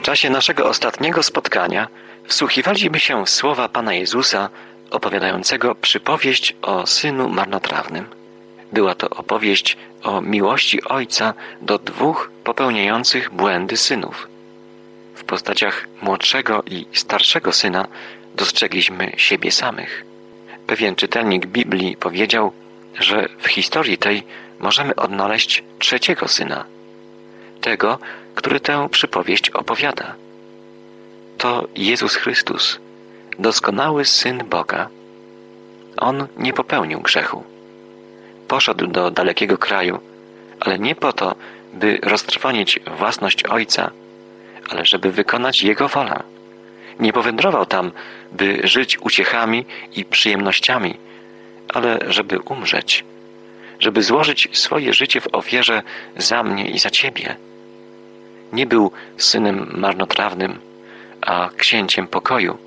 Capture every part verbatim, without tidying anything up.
czasie naszego ostatniego spotkania wsłuchiwaliśmy się w słowa Pana Jezusa opowiadającego przypowieść o synu marnotrawnym. Była to opowieść o miłości ojca do dwóch popełniających błędy synów. W postaciach młodszego i starszego syna dostrzegliśmy siebie samych. Pewien czytelnik Biblii powiedział, że w historii tej możemy odnaleźć trzeciego syna, tego, który tę przypowieść opowiada. To Jezus Chrystus, doskonały Syn Boga. On nie popełnił grzechu. Poszedł do dalekiego kraju, ale nie po to, by roztrwonić własność Ojca, ale żeby wykonać Jego wolę. Nie powędrował tam, by żyć uciechami i przyjemnościami, ale żeby umrzeć, żeby złożyć swoje życie w ofierze za mnie i za Ciebie. Nie był synem marnotrawnym, a księciem pokoju.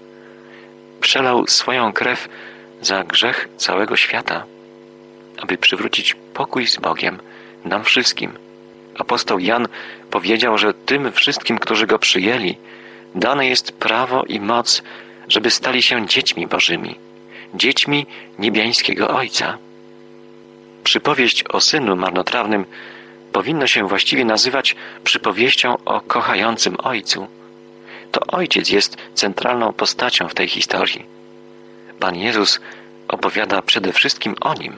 Przelał swoją krew za grzech całego świata, aby przywrócić pokój z Bogiem nam wszystkim. Apostoł Jan powiedział, że tym wszystkim, którzy Go przyjęli, dane jest prawo i moc, żeby stali się dziećmi Bożymi, dziećmi niebiańskiego Ojca. Przypowieść o synu marnotrawnym powinno się właściwie nazywać przypowieścią o kochającym Ojcu. To Ojciec jest centralną postacią w tej historii. Pan Jezus opowiada przede wszystkim o Nim.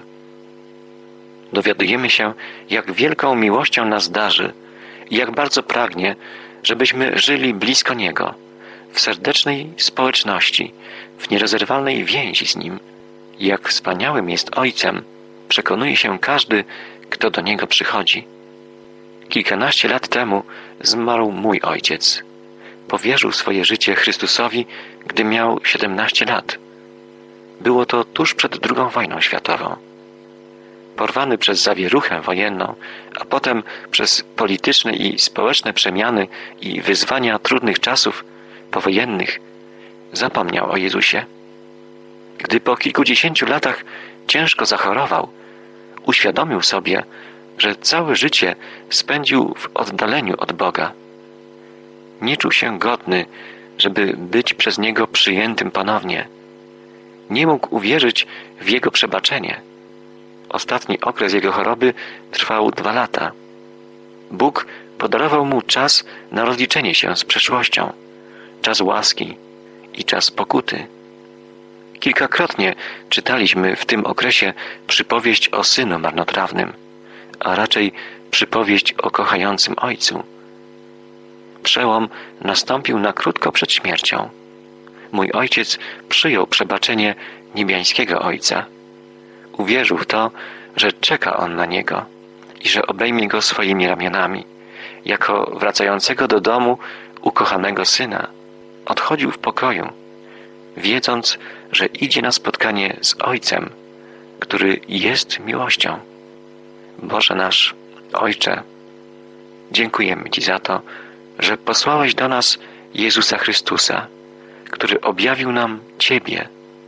Dowiadujemy się, jak wielką miłością nas darzy i jak bardzo pragnie, żebyśmy żyli blisko Niego, w serdecznej społeczności, w nierozerwalnej więzi z Nim. Jak wspaniałym jest Ojcem, przekonuje się każdy, kto do Niego przychodzi. Kilkanaście lat temu zmarł mój ojciec. Powierzył swoje życie Chrystusowi, gdy miał siedemnaście lat. Było to tuż przed drugą wojną światową. Porwany przez zawieruchę wojenną, a potem przez polityczne i społeczne przemiany i wyzwania trudnych czasów powojennych, zapomniał o Jezusie. Gdy po kilkudziesięciu latach ciężko zachorował, uświadomił sobie, że całe życie spędził w oddaleniu od Boga. Nie czuł się godny, żeby być przez Niego przyjętym ponownie. Nie mógł uwierzyć w Jego przebaczenie. Ostatni okres jego choroby trwał dwa lata. Bóg podarował mu czas na rozliczenie się z przeszłością, czas łaski i czas pokuty. Kilkakrotnie czytaliśmy w tym okresie przypowieść o synu marnotrawnym, a raczej przypowieść o kochającym Ojcu. Przełom nastąpił na krótko przed śmiercią. Mój ojciec przyjął przebaczenie niebiańskiego Ojca. Uwierzył w to, że czeka on na niego i że obejmie go swoimi ramionami. Jako wracającego do domu ukochanego syna odchodził w pokoju, wiedząc, że idzie na spotkanie z Ojcem, który jest miłością. Boże nasz, Ojcze, dziękujemy Ci za to, że posłałeś do nas Jezusa Chrystusa, który objawił nam Ciebie.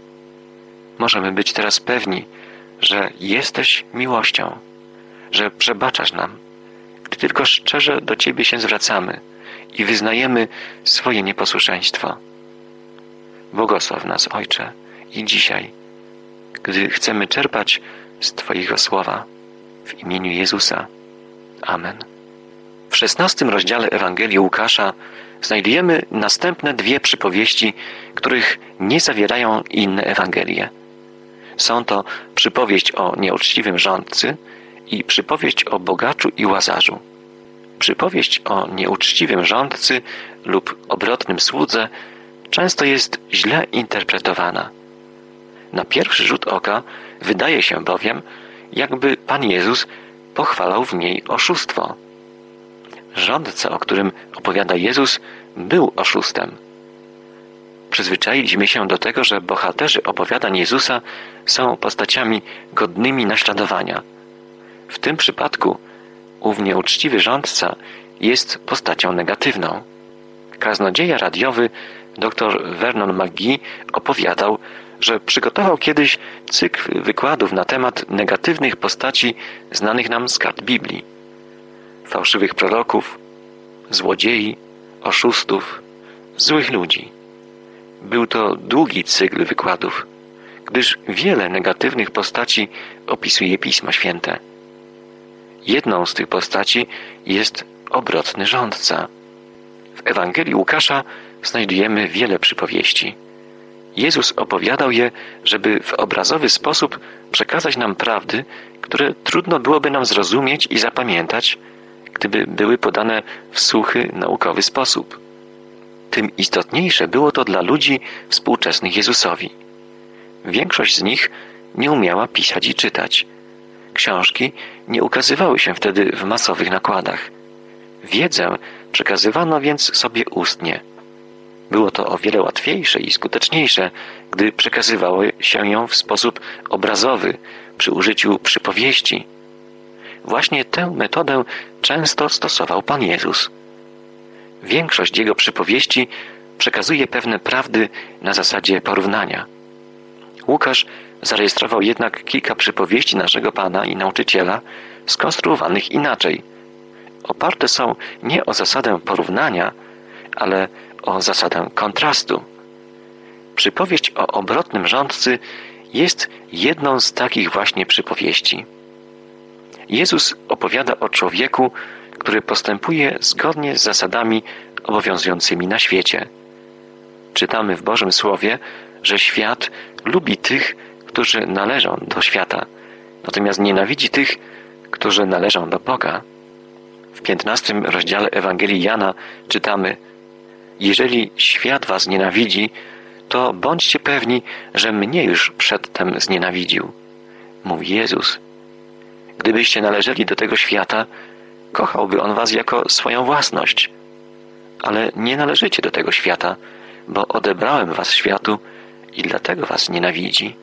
Możemy być teraz pewni, że jesteś miłością, że przebaczasz nam, gdy tylko szczerze do Ciebie się zwracamy i wyznajemy swoje nieposłuszeństwo. Błogosław nas, Ojcze, i dzisiaj, gdy chcemy czerpać z Twojego słowa w imieniu Jezusa. Amen. W szesnastym rozdziale Ewangelii Łukasza znajdujemy następne dwie przypowieści, których nie zawierają inne Ewangelie. Są to przypowieść o nieuczciwym rządcy i przypowieść o bogaczu i łazarzu. Przypowieść o nieuczciwym rządcy lub obrotnym słudze często jest źle interpretowana. Na pierwszy rzut oka wydaje się bowiem, jakby Pan Jezus pochwalał w niej oszustwo. Rządca, o którym opowiada Jezus, był oszustem. Przyzwyczailiśmy się do tego, że bohaterzy opowiadań Jezusa są postaciami godnymi naśladowania. W tym przypadku ów nieuczciwy rządca jest postacią negatywną. Kaznodzieja radiowy dr Vernon McGee opowiadał, że przygotował kiedyś cykl wykładów na temat negatywnych postaci znanych nam z kart Biblii. Fałszywych proroków, złodziei, oszustów, złych ludzi. Był to długi cykl wykładów, gdyż wiele negatywnych postaci opisuje Pismo Święte. Jedną z tych postaci jest obrotny rządca. W Ewangelii Łukasza znajdujemy wiele przypowieści. Jezus opowiadał je, żeby w obrazowy sposób przekazać nam prawdy, które trudno byłoby nam zrozumieć i zapamiętać, gdyby były podane w suchy, naukowy sposób. Tym istotniejsze było to dla ludzi współczesnych Jezusowi. Większość z nich nie umiała pisać i czytać. Książki nie ukazywały się wtedy w masowych nakładach. Wiedzę przekazywano więc sobie ustnie. Było to o wiele łatwiejsze i skuteczniejsze, gdy przekazywało się ją w sposób obrazowy, przy użyciu przypowieści. Właśnie tę metodę często stosował Pan Jezus. Większość jego przypowieści przekazuje pewne prawdy na zasadzie porównania. Łukasz zarejestrował jednak kilka przypowieści naszego Pana i Nauczyciela skonstruowanych inaczej. Oparte są nie o zasadę porównania, ale o zasadę kontrastu. Przypowieść o obrotnym rządcy jest jedną z takich właśnie przypowieści. Jezus opowiada o człowieku, który postępuje zgodnie z zasadami obowiązującymi na świecie. Czytamy w Bożym Słowie, że świat lubi tych, którzy należą do świata, natomiast nienawidzi tych, którzy należą do Boga. W piętnastym rozdziale Ewangelii Jana czytamy: jeżeli świat was nienawidzi, to bądźcie pewni, że mnie już przedtem znienawidził, mówi Jezus. Gdybyście należeli do tego świata, kochałby on was jako swoją własność. Ale nie należycie do tego świata, bo odebrałem was światu i dlatego was nienawidzi.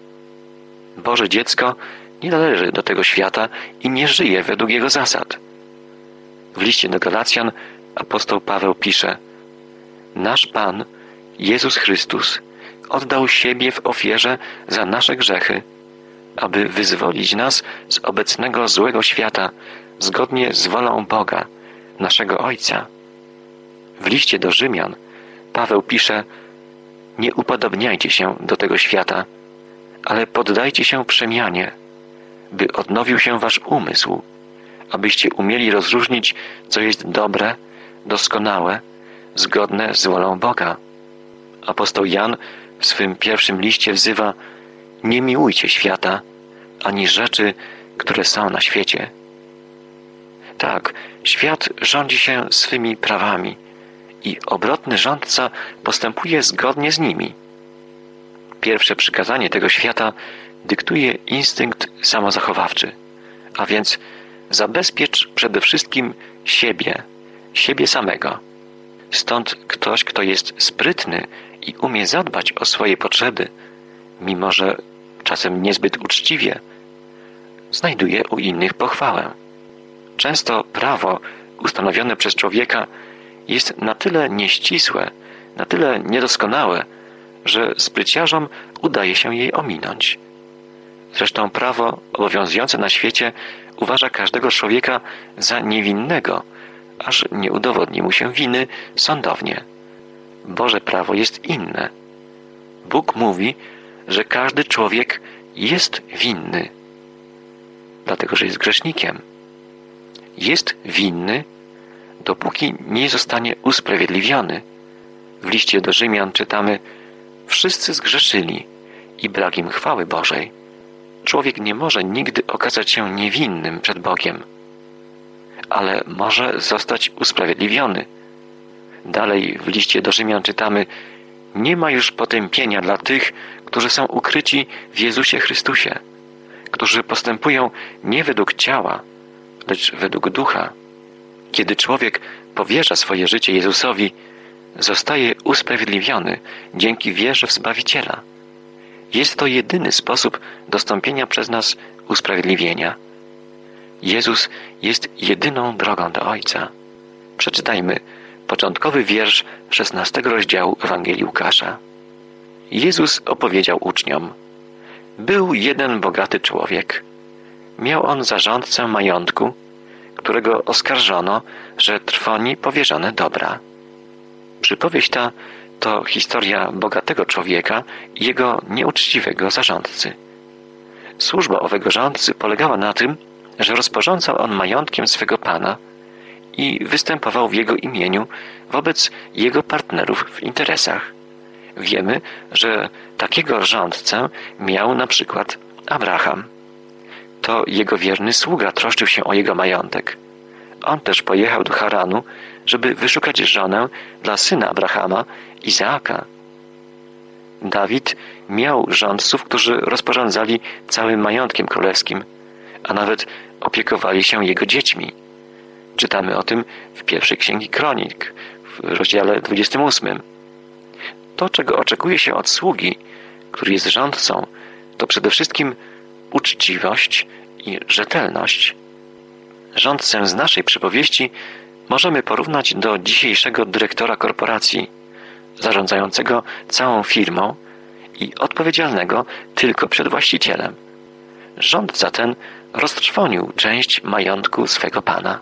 Boże dziecko nie należy do tego świata i nie żyje według jego zasad. W liście do Galacjan apostoł Paweł pisze: nasz Pan, Jezus Chrystus, oddał siebie w ofierze za nasze grzechy, aby wyzwolić nas z obecnego złego świata, zgodnie z wolą Boga, naszego Ojca. W liście do Rzymian Paweł pisze: nie upodobniajcie się do tego świata, ale poddajcie się przemianie, by odnowił się wasz umysł, abyście umieli rozróżnić, co jest dobre, doskonałe, zgodne z wolą Boga. Apostoł Jan w swym pierwszym liście wzywa: nie miłujcie świata, ani rzeczy, które są na świecie. Tak, świat rządzi się swymi prawami i obrotny rządca postępuje zgodnie z nimi. Pierwsze przykazanie tego świata dyktuje instynkt samozachowawczy, a więc zabezpiecz przede wszystkim siebie, siebie samego. Stąd ktoś, kto jest sprytny i umie zadbać o swoje potrzeby, mimo że czasem niezbyt uczciwie, znajduje u innych pochwałę. Często prawo ustanowione przez człowieka jest na tyle nieścisłe, na tyle niedoskonałe, że spryciarzom udaje się jej ominąć. Zresztą prawo obowiązujące na świecie uważa każdego człowieka za niewinnego, aż nie udowodni mu się winy sądownie. Boże prawo jest inne. Bóg mówi, że każdy człowiek jest winny, dlatego że jest grzesznikiem. Jest winny, dopóki nie zostanie usprawiedliwiony. W liście do Rzymian czytamy: wszyscy zgrzeszyli i brak im chwały Bożej. Człowiek nie może nigdy okazać się niewinnym przed Bogiem, ale może zostać usprawiedliwiony. Dalej w liście do Rzymian czytamy: nie ma już potępienia dla tych, którzy są ukryci w Jezusie Chrystusie, którzy postępują nie według ciała, lecz według ducha. Kiedy człowiek powierza swoje życie Jezusowi, zostaje usprawiedliwiony dzięki wierze w Zbawiciela. Jest to jedyny sposób dostąpienia przez nas usprawiedliwienia. Jezus jest jedyną drogą do Ojca. Przeczytajmy początkowy wiersz szesnastego rozdziału Ewangelii Łukasza. Jezus opowiedział uczniom: był jeden bogaty człowiek. Miał on zarządcę majątku, którego oskarżono, że trwoni powierzone dobra. Przypowieść ta to historia bogatego człowieka i jego nieuczciwego zarządcy. Służba owego rządcy polegała na tym, że rozporządzał on majątkiem swego pana i występował w jego imieniu wobec jego partnerów w interesach. Wiemy, że takiego rządcę miał na przykład Abraham. To jego wierny sługa troszczył się o jego majątek. On też pojechał do Haranu, żeby wyszukać żonę dla syna Abrahama, Izaaka. Dawid miał rządców, którzy rozporządzali całym majątkiem królewskim, a nawet opiekowali się jego dziećmi. Czytamy o tym w pierwszej księgi Kronik, w rozdziale dwudziestym ósmym. To, czego oczekuje się od sługi, który jest rządcą, to przede wszystkim uczciwość i rzetelność. Rządcę z naszej przypowieści możemy porównać do dzisiejszego dyrektora korporacji, zarządzającego całą firmą i odpowiedzialnego tylko przed właścicielem. Rządca ten roztrwonił część majątku swego pana.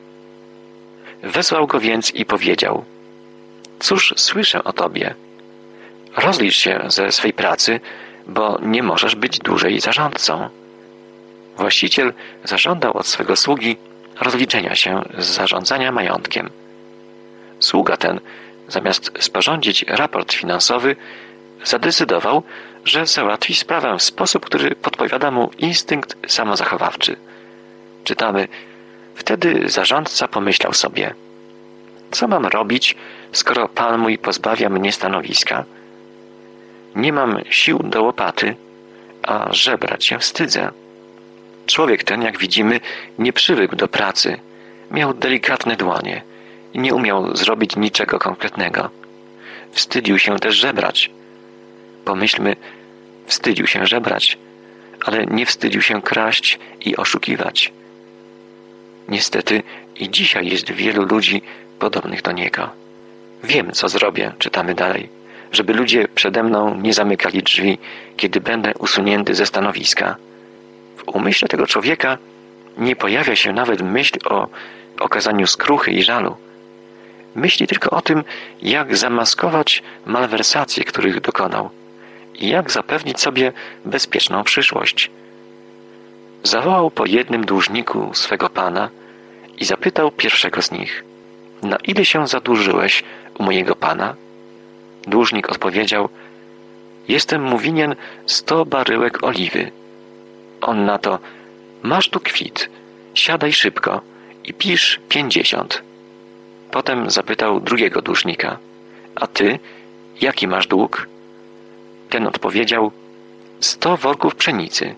Wezwał go więc i powiedział: cóż słyszę o tobie? Rozlicz się ze swej pracy, bo nie możesz być dłużej zarządcą. Właściciel zażądał od swego sługi rozliczenia się z zarządzania majątkiem. Sługa ten, zamiast sporządzić raport finansowy, zadecydował, że załatwi sprawę w sposób, który podpowiada mu instynkt samozachowawczy. Czytamy: wtedy zarządca pomyślał sobie: co mam robić, skoro pan mój pozbawia mnie stanowiska? Nie mam sił do łopaty, a żebrać się wstydzę. Człowiek ten, jak widzimy, nie przywykł do pracy, miał delikatne dłonie i nie umiał zrobić niczego konkretnego. Wstydził się też żebrać. Pomyślmy, wstydził się żebrać, ale nie wstydził się kraść i oszukiwać. Niestety i dzisiaj jest wielu ludzi podobnych do niego. Wiem, co zrobię, czytamy dalej, żeby ludzie przede mną nie zamykali drzwi, kiedy będę usunięty ze stanowiska. W umyśle tego człowieka nie pojawia się nawet myśl o okazaniu skruchy i żalu. Myśli tylko o tym, jak zamaskować malwersacje, których dokonał i jak zapewnić sobie bezpieczną przyszłość. Zawołał po jednym dłużniku swego pana i zapytał pierwszego z nich: na ile się zadłużyłeś u mojego pana? Dłużnik odpowiedział: jestem mu winien sto baryłek oliwy. On na to: masz tu kwit, siadaj szybko i pisz pięćdziesiąt. Potem zapytał drugiego dłużnika: a ty, jaki masz dług? Ten odpowiedział: sto worków pszenicy.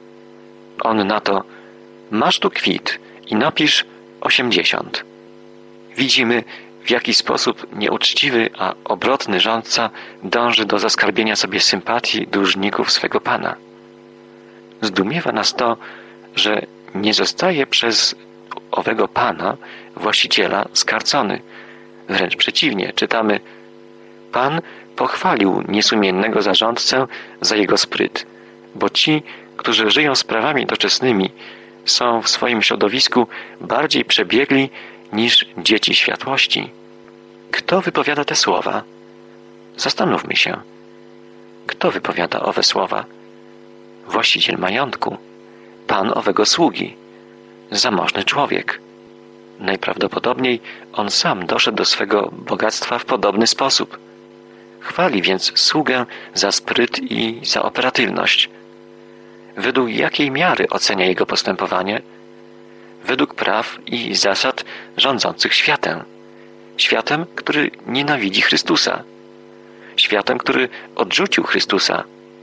On na to: masz tu kwit i napisz osiemdziesiąt. Widzimy, w jaki sposób nieuczciwy, a obrotny rządca dąży do zaskarbienia sobie sympatii dłużników swego pana. Zdumiewa nas to, że nie zostaje przez owego pana, właściciela, skarcony. Wręcz przeciwnie, czytamy: pan pochwalił niesumiennego zarządcę za jego spryt, bo ci, którzy żyją sprawami doczesnymi, są w swoim środowisku bardziej przebiegli niż dzieci światłości. Kto wypowiada te słowa? Zastanówmy się. Kto wypowiada owe słowa? Właściciel majątku, pan owego sługi, zamożny człowiek. Najprawdopodobniej on sam doszedł do swego bogactwa w podobny sposób. Chwali więc sługę za spryt i za operatywność. Według jakiej miary ocenia jego postępowanie? Według praw i zasad rządzących światem. Światem, który nienawidzi Chrystusa. Światem, który odrzucił Chrystusa.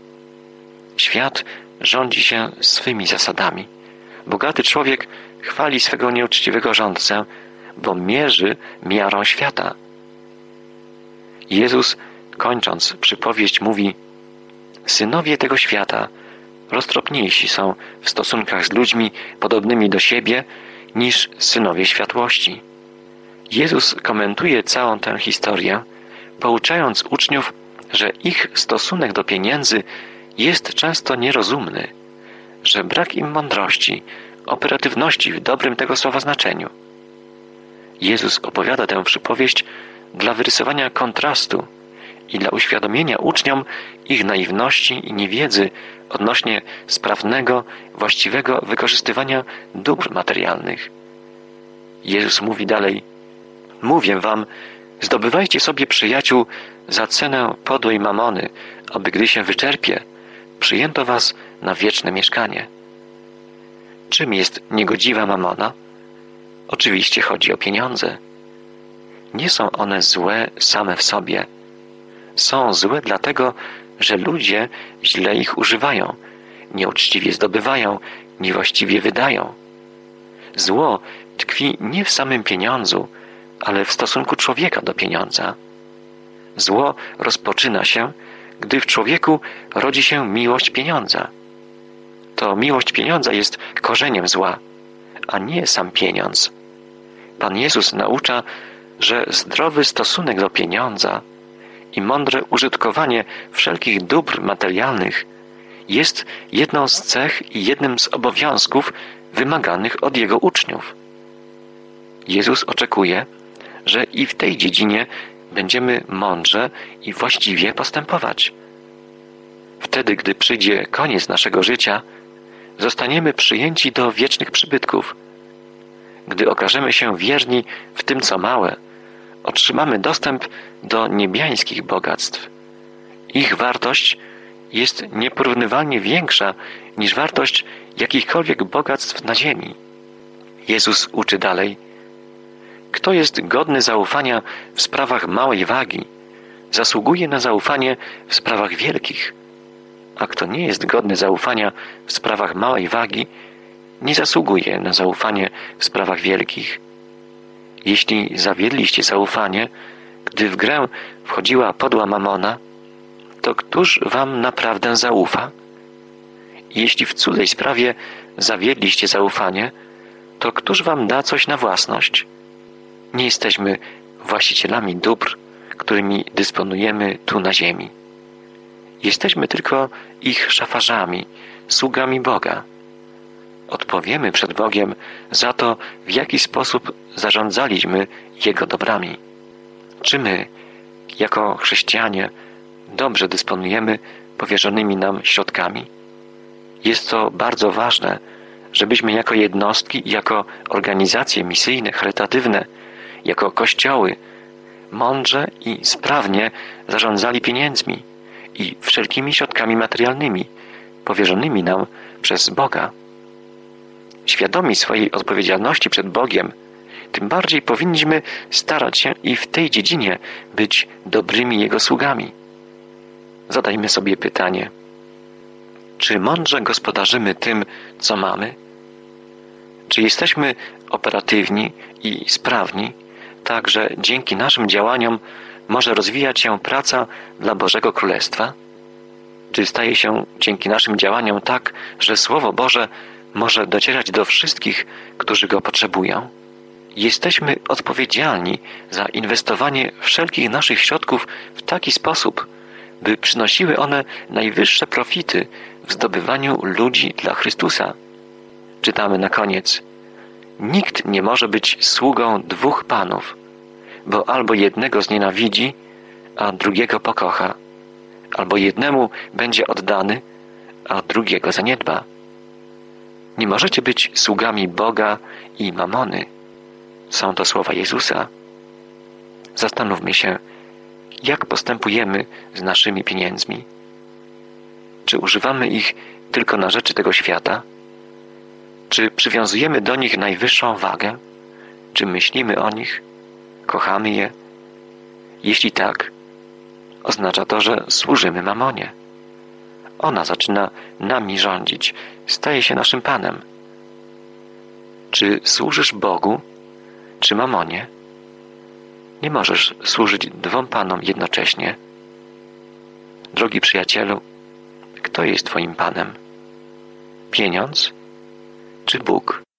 Świat rządzi się swymi zasadami. Bogaty człowiek chwali swego nieuczciwego rządcę, bo mierzy miarą świata. Jezus, kończąc przypowieść, mówi: synowie tego świata roztropniejsi są w stosunkach z ludźmi podobnymi do siebie niż synowie światłości. Jezus komentuje całą tę historię, pouczając uczniów, że ich stosunek do pieniędzy jest często nierozumny, że brak im mądrości, operatywności w dobrym tego słowa znaczeniu. Jezus opowiada tę przypowieść, dla wyrysowania kontrastu i dla uświadomienia uczniom ich naiwności i niewiedzy odnośnie sprawnego, właściwego wykorzystywania dóbr materialnych. Jezus mówi dalej: mówię wam, zdobywajcie sobie przyjaciół za cenę podłej mamony, aby gdy się wyczerpie, przyjęto was na wieczne mieszkanie. Czym jest niegodziwa mamona? Oczywiście chodzi o pieniądze. Nie są one złe same w sobie. Są złe dlatego, że ludzie źle ich używają, nieuczciwie zdobywają, niewłaściwie wydają. Zło tkwi nie w samym pieniądzu, ale w stosunku człowieka do pieniądza. Zło rozpoczyna się, gdy w człowieku rodzi się miłość pieniądza. To miłość pieniądza jest korzeniem zła, a nie sam pieniądz. Pan Jezus naucza, że zdrowy stosunek do pieniądza i mądre użytkowanie wszelkich dóbr materialnych jest jedną z cech i jednym z obowiązków wymaganych od Jego uczniów. Jezus oczekuje, że i w tej dziedzinie będziemy mądrze i właściwie postępować. Wtedy, gdy przyjdzie koniec naszego życia, zostaniemy przyjęci do wiecznych przybytków. Gdy okażemy się wierni w tym, co małe, otrzymamy dostęp do niebiańskich bogactw. Ich wartość jest nieporównywalnie większa niż wartość jakichkolwiek bogactw na ziemi. Jezus uczy dalej: kto jest godny zaufania w sprawach małej wagi, zasługuje na zaufanie w sprawach wielkich, a kto nie jest godny zaufania w sprawach małej wagi, nie zasługuje na zaufanie w sprawach wielkich. Jeśli zawiedliście zaufanie, gdy w grę wchodziła podła mamona, to któż wam naprawdę zaufa? Jeśli w cudzej sprawie zawiedliście zaufanie, to któż wam da coś na własność? Nie jesteśmy właścicielami dóbr, którymi dysponujemy tu na ziemi. Jesteśmy tylko ich szafarzami, sługami Boga. Odpowiemy przed Bogiem za to, w jaki sposób zarządzaliśmy Jego dobrami. Czy my, jako chrześcijanie, dobrze dysponujemy powierzonymi nam środkami? Jest to bardzo ważne, żebyśmy jako jednostki, jako organizacje misyjne, charytatywne, jako kościoły mądrze i sprawnie zarządzali pieniędzmi i wszelkimi środkami materialnymi powierzonymi nam przez Boga. Świadomi swojej odpowiedzialności przed Bogiem, tym bardziej powinniśmy starać się i w tej dziedzinie być dobrymi Jego sługami. Zadajmy sobie pytanie: czy mądrze gospodarzymy tym, co mamy? Czy jesteśmy operatywni i sprawni, tak że dzięki naszym działaniom może rozwijać się praca dla Bożego Królestwa? Czy staje się dzięki naszym działaniom tak, że Słowo Boże może docierać do wszystkich, którzy go potrzebują? Jesteśmy odpowiedzialni za inwestowanie wszelkich naszych środków w taki sposób, by przynosiły one najwyższe profity w zdobywaniu ludzi dla Chrystusa. Czytamy na koniec: nikt nie może być sługą dwóch panów, bo albo jednego znienawidzi, a drugiego pokocha, albo jednemu będzie oddany, a drugiego zaniedba. Nie możecie być sługami Boga i mamony. Są to słowa Jezusa. Zastanówmy się, jak postępujemy z naszymi pieniędzmi. Czy używamy ich tylko na rzeczy tego świata? Czy przywiązujemy do nich najwyższą wagę? Czy myślimy o nich? Kochamy je? Jeśli tak, oznacza to, że służymy mamonie. Ona zaczyna nami rządzić, staje się naszym Panem. Czy służysz Bogu, czy mamonie? Nie możesz służyć dwom Panom jednocześnie. Drogi przyjacielu, kto jest Twoim Panem? Pieniądz czy Bóg?